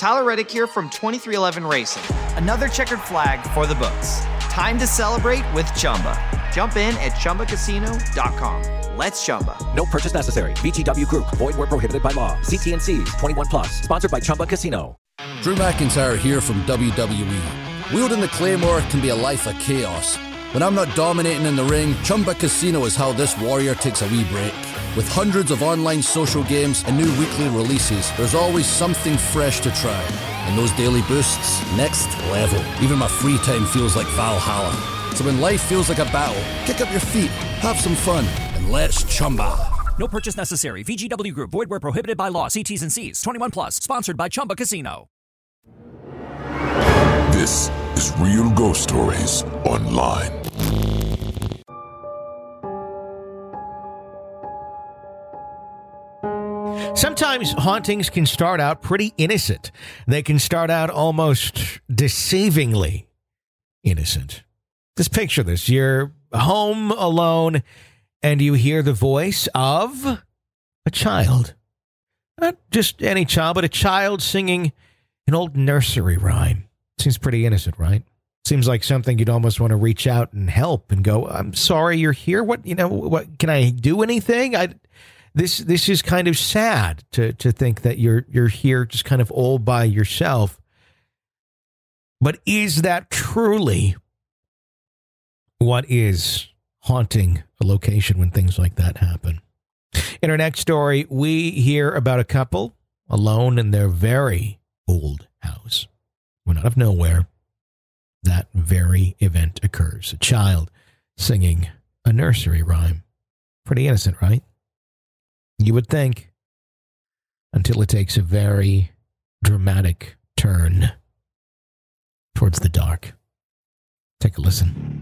Tyler Reddick here from 2311 Racing. Another checkered flag for the books. Time to celebrate with Chumba. Jump in at ChumbaCasino.com. Let's Chumba. No purchase necessary. VGW Group. Void where prohibited by law. See T's. 21 plus. Sponsored by Chumba Casino. Drew McIntyre here from WWE. Wielding the Claymore can be a life of chaos. When I'm not dominating in the ring, Chumba Casino is how this warrior takes a wee break. With hundreds of online social games and new weekly releases, there's always something fresh to try. And those daily boosts, next level. Even my free time feels like Valhalla. So when life feels like a battle, kick up your feet, have some fun, and let's Chumba. No purchase necessary. VGW Group. Void where prohibited by law. See T's and C's. 21 plus. Sponsored by Chumba Casino. This is Real Ghost Stories Online. Sometimes hauntings can start out pretty innocent. They can start out almost deceivingly innocent. Just picture this. You're home alone and you hear the voice of a child. Not just any child, but a child singing an old nursery rhyme. Seems pretty innocent, right? Seems like something you'd almost want to reach out and help and go, I'm sorry you're here. What can I do anything? This is kind of sad to think that you're here just kind of all by yourself. But is that truly what is haunting a location when things like that happen? In our next story, we hear about a couple alone in their very old house. When out of nowhere, that very event occurs. A child singing a nursery rhyme. Pretty innocent, right? You would think, until it takes a very dramatic turn towards the dark. Take a listen.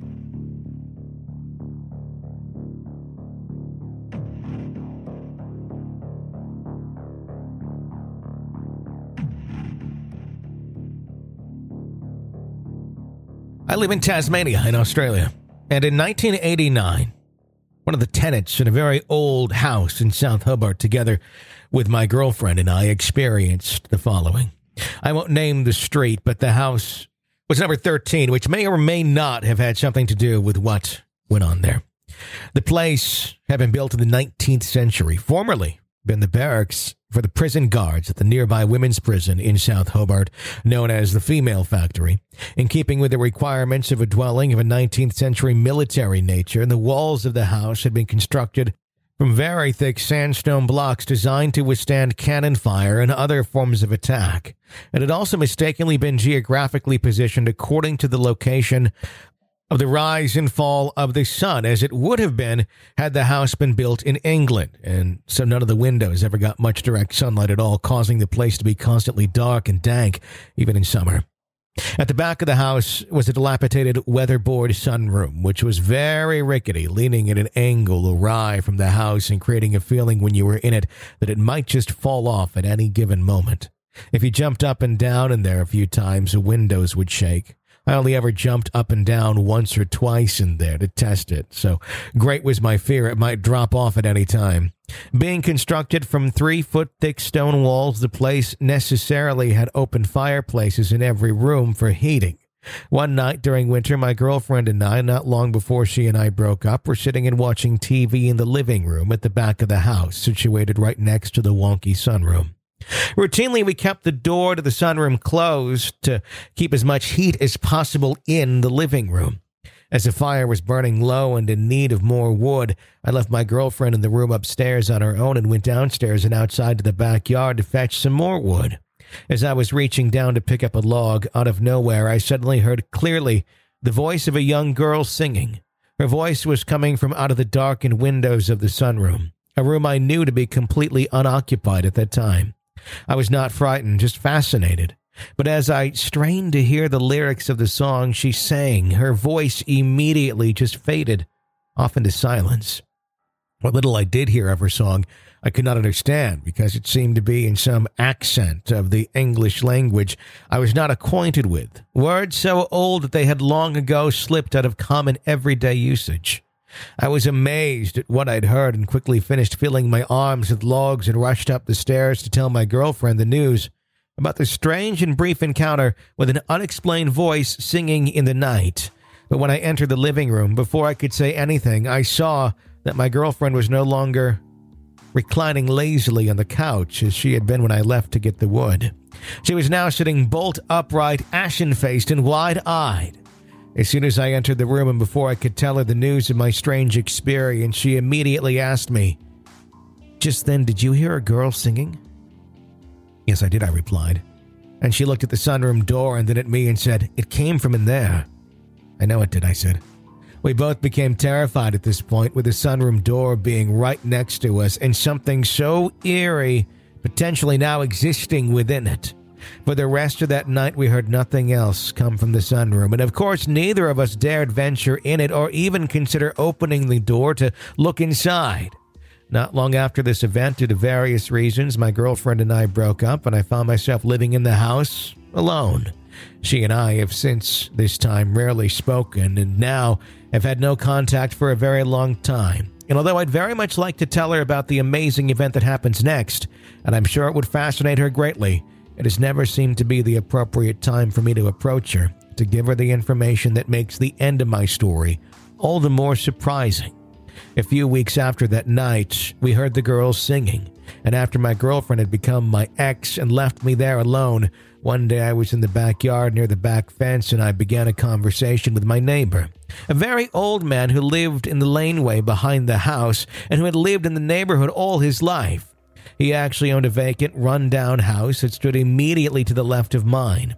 I live in Tasmania in Australia, and in 1989, one of the tenants in a very old house in South Hobart, together with my girlfriend and I, experienced the following. I won't name the street, but the house was number 13, which may or may not have had something to do with what went on there. The place had been built in the 19th century, formerly been the barracks for the prison guards at the nearby women's prison in South Hobart, known as the Female Factory. In keeping with the requirements of a dwelling of a 19th century military nature, the walls of the house had been constructed from very thick sandstone blocks designed to withstand cannon fire and other forms of attack. It had also mistakenly been geographically positioned according to the location of the rise and fall of the sun, as it would have been had the house been built in England, and so none of the windows ever got much direct sunlight at all, causing the place to be constantly dark and dank, even in summer. At the back of the house was a dilapidated weatherboard sunroom, which was very rickety, leaning at an angle awry from the house and creating a feeling when you were in it that it might just fall off at any given moment. If you jumped up and down in there a few times, the windows would shake. I only ever jumped up and down once or twice in there to test it, so great was my fear it might drop off at any time. Being constructed from 3-foot-thick stone walls, the place necessarily had open fireplaces in every room for heating. One night during winter, my girlfriend and I, not long before she and I broke up, were sitting and watching TV in the living room at the back of the house, situated right next to the wonky sunroom. Routinely, we kept the door to the sunroom closed to keep as much heat as possible in the living room. As the fire was burning low and in need of more wood, I left my girlfriend in the room upstairs on her own and went downstairs and outside to the backyard to fetch some more wood. As I was reaching down to pick up a log, out of nowhere, I suddenly heard clearly the voice of a young girl singing. Her voice was coming from out of the darkened windows of the sunroom, a room I knew to be completely unoccupied at that time. I was not frightened, just fascinated. But as I strained to hear the lyrics of the song she sang, her voice immediately just faded off into silence. What little I did hear of her song, I could not understand because it seemed to be in some accent of the English language I was not acquainted with, words so old that they had long ago slipped out of common everyday usage. I was amazed at what I'd heard and quickly finished filling my arms with logs and rushed up the stairs to tell my girlfriend the news. about the strange and brief encounter with an unexplained voice singing in the night. But when I entered the living room, before I could say anything, I saw that my girlfriend was no longer reclining lazily on the couch as she had been when I left to get the wood. She was now sitting bolt upright, ashen-faced, and wide-eyed. As soon as I entered the room and before I could tell her the news of my strange experience, she immediately asked me, "Just then, did you hear a girl singing?" "Yes, I did," I replied. And she looked at the sunroom door and then at me and said, "It came from in there." "I know it did," I said. We both became terrified at this point, with the sunroom door being right next to us and something so eerie potentially now existing within it. For the rest of that night, we heard nothing else come from the sunroom, and of course, neither of us dared venture in it or even consider opening the door to look inside. Not long after this event, due to various reasons, my girlfriend and I broke up, and I found myself living in the house alone. She and I have since this time rarely spoken, and now have had no contact for a very long time. And although I'd very much like to tell her about the amazing event that happens next, and I'm sure it would fascinate her greatly, it has never seemed to be the appropriate time for me to approach her, to give her the information that makes the end of my story all the more surprising. A few weeks after that night, we heard the girls singing, and after my girlfriend had become my ex and left me there alone, one day I was in the backyard near the back fence and I began a conversation with my neighbor, a very old man who lived in the laneway behind the house and who had lived in the neighborhood all his life. He actually owned a vacant, run-down house that stood immediately to the left of mine.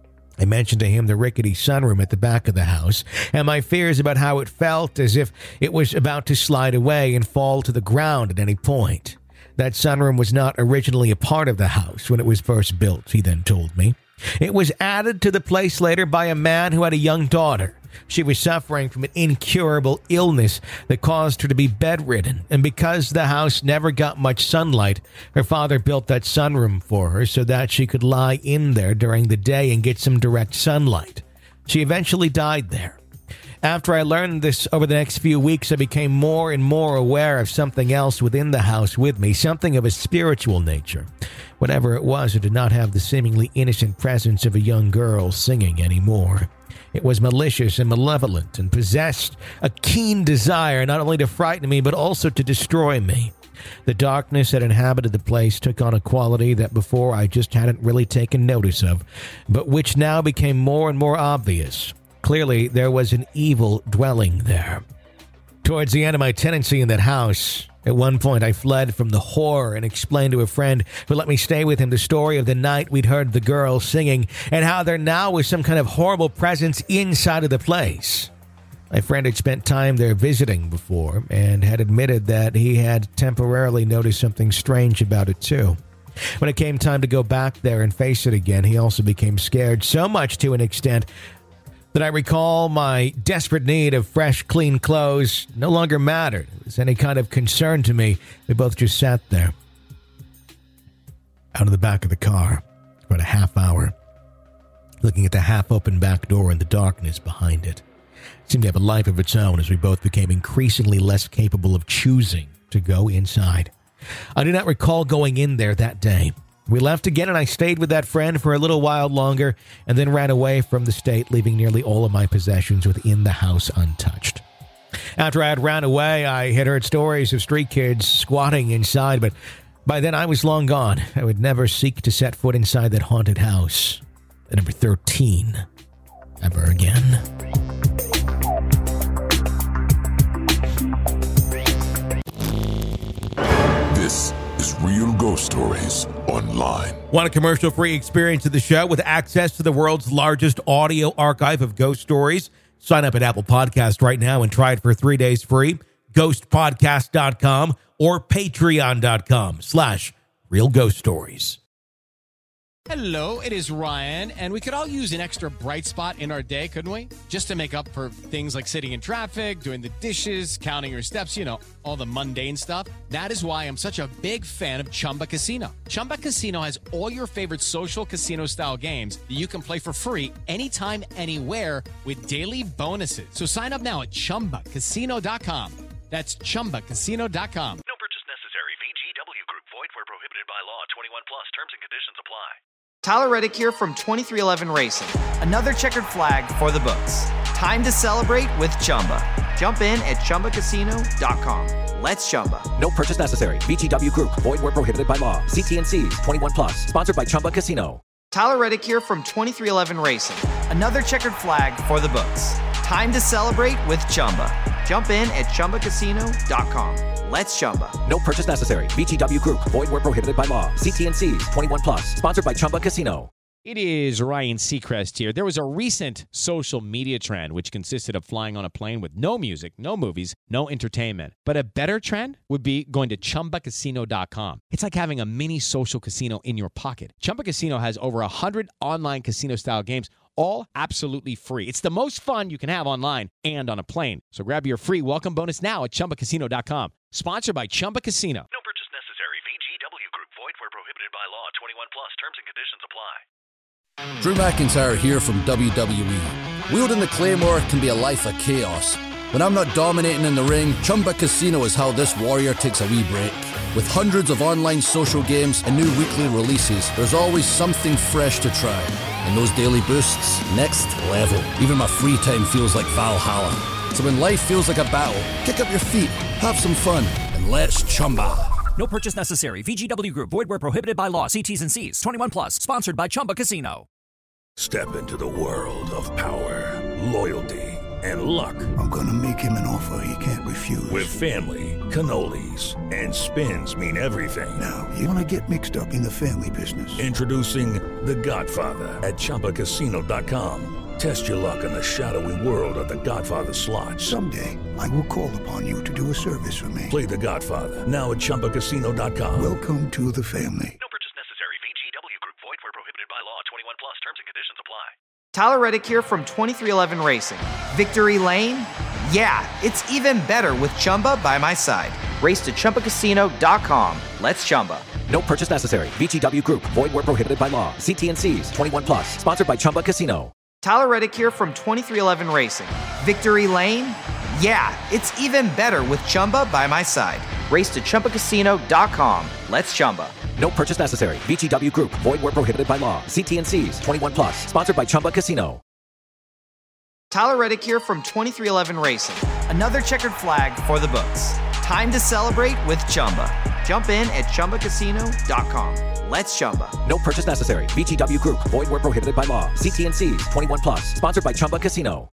I mentioned to him the rickety sunroom at the back of the house and my fears about how it felt as if it was about to slide away and fall to the ground at any point. That sunroom was not originally a part of the house when it was first built, he then told me. It was added to the place later by a man who had a young daughter. She was suffering from an incurable illness that caused her to be bedridden, and because the house never got much sunlight, her father built that sunroom for her so that she could lie in there during the day and get some direct sunlight. She eventually died there. After I learned this over the next few weeks, I became more and more aware of something else within the house with me, something of a spiritual nature. Whatever it was, it did not have the seemingly innocent presence of a young girl singing anymore. It was malicious and malevolent and possessed a keen desire not only to frighten me but also to destroy me. The darkness that inhabited the place took on a quality that before I just hadn't really taken notice of, but which now became more and more obvious. Clearly, there was an evil dwelling there. Towards the end of my tenancy in that house, at one point I fled from the horror and explained to a friend who let me stay with him the story of the night we'd heard the girl singing and how there now was some kind of horrible presence inside of the place. My friend had spent time there visiting before and had admitted that he had temporarily noticed something strange about it too. When it came time to go back there and face it again, he also became scared, so much to an extent that I recall my desperate need of fresh, clean clothes no longer mattered. It was any kind of concern to me. We both just sat there, out of the back of the car, for about a half hour, looking at the half-open back door and the darkness behind it. It seemed to have a life of its own as we both became increasingly less capable of choosing to go inside. I do not recall going in there that day. We left again and I stayed with that friend for a little while longer and then ran away from the state, leaving nearly all of my possessions within the house untouched. After I had ran away, I had heard stories of street kids squatting inside, but by then I was long gone. I would never seek to set foot inside that haunted house at number 13 ever again. This is Real Ghost Stories Online. Want a commercial-free experience of the show with access to the world's largest audio archive of ghost stories? Sign up at Apple Podcast right now and try it for 3 days free. Ghostpodcast.com or patreon.com/Real Ghost Stories. Hello, it is Ryan, and we could all use an extra bright spot in our day, couldn't we? Just to make up for things like sitting in traffic, doing the dishes, counting your steps, you know, all the mundane stuff. That is why I'm such a big fan of Chumba Casino. Chumba Casino has all your favorite social casino-style games that you can play for free anytime, anywhere with daily bonuses. So sign up now at ChumbaCasino.com. That's ChumbaCasino.com. No purchase necessary. VGW Group. Void where prohibited by law. 21 plus. Terms and conditions apply. Tyler Reddick here from 2311 Racing. Another checkered flag for the books. Time to celebrate with Chumba. Jump in at ChumbaCasino.com. Let's Chumba. No purchase necessary. VGW Group. Void where prohibited by law. See T&Cs. 21 plus. Sponsored by Chumba Casino. Tyler Reddick here from 2311 Racing. Another checkered flag for the books. Time to celebrate with Chumba. Jump in at ChumbaCasino.com. Let's Chumba. No purchase necessary. VGW Group. Void where prohibited by law. See T&Cs. 21 plus. Sponsored by Chumba Casino. It is Ryan Seacrest here. There was a recent social media trend which consisted of flying on a plane with no music, no movies, no entertainment. But a better trend would be going to ChumbaCasino.com. It's like having a mini social casino in your pocket. Chumba Casino has over 100 online casino-style games, all absolutely free. It's the most fun you can have online and on a plane. So grab your free welcome bonus now at ChumbaCasino.com. Sponsored by Chumba Casino. No purchase necessary. VGW Group. Void where prohibited by law. 21 plus. Terms and conditions apply. Drew McIntyre here from WWE. Wielding the Claymore can be a life of chaos. When I'm not dominating in the ring, Chumba Casino is how this warrior takes a wee break. With hundreds of online social games and new weekly releases, there's always something fresh to try. And those daily boosts, next level. Even my free time feels like Valhalla. So when life feels like a battle, kick up your feet, have some fun, and let's Chumba. No purchase necessary. VGW Group. Void where prohibited by law. See T's and C's. 21 plus. Sponsored by Chumba Casino. Step into the world of power, loyalty, and luck. I'm gonna make him an offer he can't refuse. With family, cannolis, and spins mean everything. Now, you wanna get mixed up in the family business. Introducing The Godfather at ChumbaCasino.com. Test your luck in the shadowy world of The Godfather slot. Someday, I will call upon you to do a service for me. Play The Godfather now at ChumbaCasino.com. Welcome to the family. No purchase necessary. VGW Group. Void where prohibited by law. 21 plus. Terms and conditions apply. Tyler Reddick here from 2311 Racing. Victory Lane? Yeah, it's even better with Chumba by my side. Race to ChumbaCasino.com. Let's Chumba. No purchase necessary. VGW Group. Void where prohibited by law. See T&Cs. 21 plus. Sponsored by Chumba Casino. Tyler Reddick here from 2311 Racing. Victory Lane? Yeah, it's even better with Chumba by my side. Race to ChumbaCasino.com. Let's Chumba. No purchase necessary. VGW Group. Void where prohibited by law. See T&Cs. 21 plus. Sponsored by Chumba Casino. Tyler Reddick here from 2311 Racing. Another checkered flag for the books. Time to celebrate with Chumba. Jump in at ChumbaCasino.com. Let's Chumba. No purchase necessary. VGW Group. Void where prohibited by law. See T&Cs. 21 plus. Sponsored by Chumba Casino.